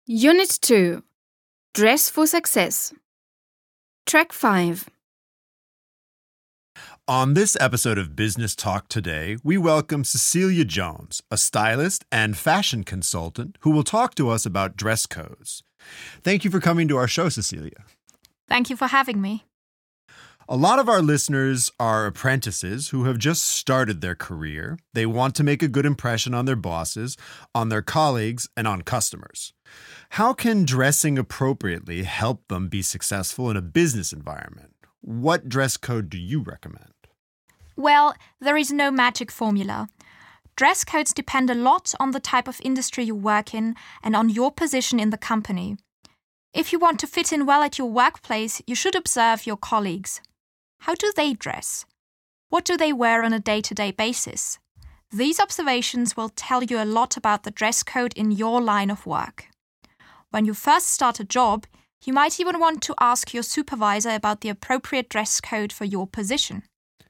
Unit 2. Dress for Success. Track 5. On this episode of Business Talk Today, we welcome Cecilia Jones, a stylist and fashion consultant who will talk to us about dress codes. Thank you for coming to our show, Cecilia. Thank you for having me. A lot of our listeners are apprentices who have just started their career. They want to make a good impression on their bosses, on their colleagues, and on customers. How can dressing appropriately help them be successful in a business environment? What dress code do you recommend? Well, there is no magic formula. Dress codes depend a lot on the type of industry you work in and on your position in the company. If you want to fit in well at your workplace, you should observe your colleagues. How do they dress? What do they wear on a day-to-day basis? These observations will tell you a lot about the dress code in your line of work. When you first start a job, you might even want to ask your supervisor about the appropriate dress code for your position.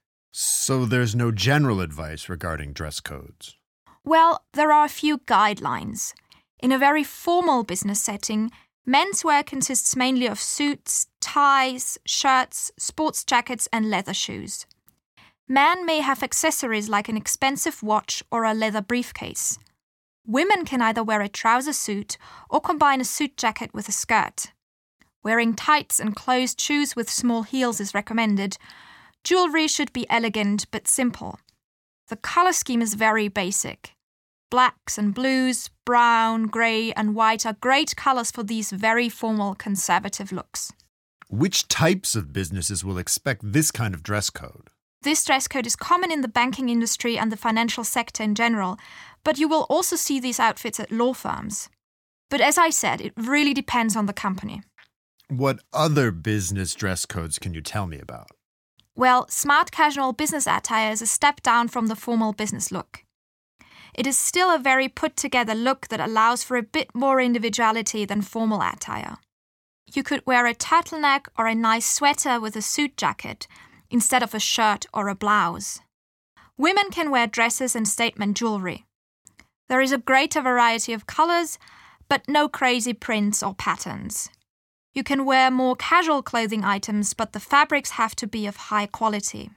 So there's no general advice regarding dress codes? Well, there are a few guidelines. In a very formal business setting, menswear consists mainly of suits, ties, shirts, sports jackets and leather shoes. Men may have accessories like an expensive watch or a leather briefcase. Women can either wear a trouser suit or combine a suit jacket with a skirt. Wearing tights and closed shoes with small heels is recommended. Jewelry should be elegant but simple. The color scheme is very basic. Blacks and blues, brown, grey and white are great colors for these very formal conservative looks. Which types of businesses will expect this kind of dress code? This dress code is common in the banking industry and the financial sector in general, but you will also see these outfits at law firms. But as I said, it really depends on the company. What other business dress codes can you tell me about? Well, smart casual business attire is a step down from the formal business look. It is still a very put-together look that allows for a bit more individuality than formal attire. You could wear a turtleneck or a nice sweater with a suit jacket instead of a shirt or a blouse. Women can wear dresses and statement jewelry. There is a greater variety of colors, but no crazy prints or patterns. You can wear more casual clothing items, but the fabrics have to be of high quality.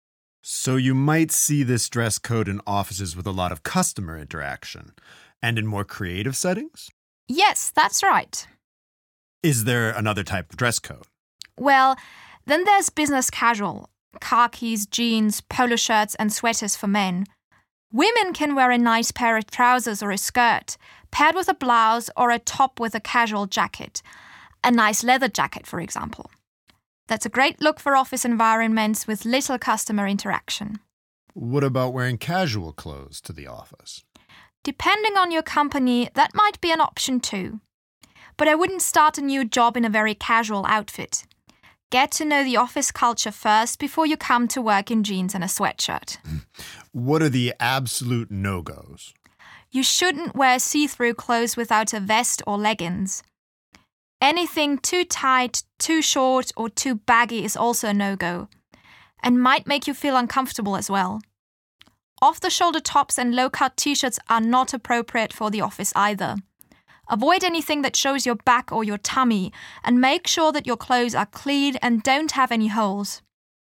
So you might see this dress code in offices with a lot of customer interaction, and in more creative settings? Yes, that's right. Is there another type of dress code? Well, then there's business casual, khakis, jeans, polo shirts and sweaters for men. Women can wear a nice pair of trousers or a skirt, paired with a blouse or a top with a casual jacket. A nice leather jacket, for example. That's a great look for office environments with little customer interaction. What about wearing casual clothes to the office? Depending on your company, that might be an option too. But I wouldn't start a new job in a very casual outfit. Get to know the office culture first before you come to work in jeans and a sweatshirt. What are the absolute no-goes? You shouldn't wear see-through clothes without a vest or leggings. Anything too tight, too short, or too baggy is also a no-go, and might make you feel uncomfortable as well. Off-the-shoulder tops and low-cut t-shirts are not appropriate for the office either. Avoid anything that shows your back or your tummy, and make sure that your clothes are clean and don't have any holes.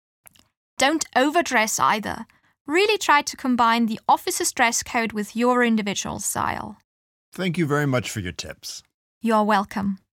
Don't overdress either. Really try to combine the office's dress code with your individual style. Thank you very much for your tips. You're welcome.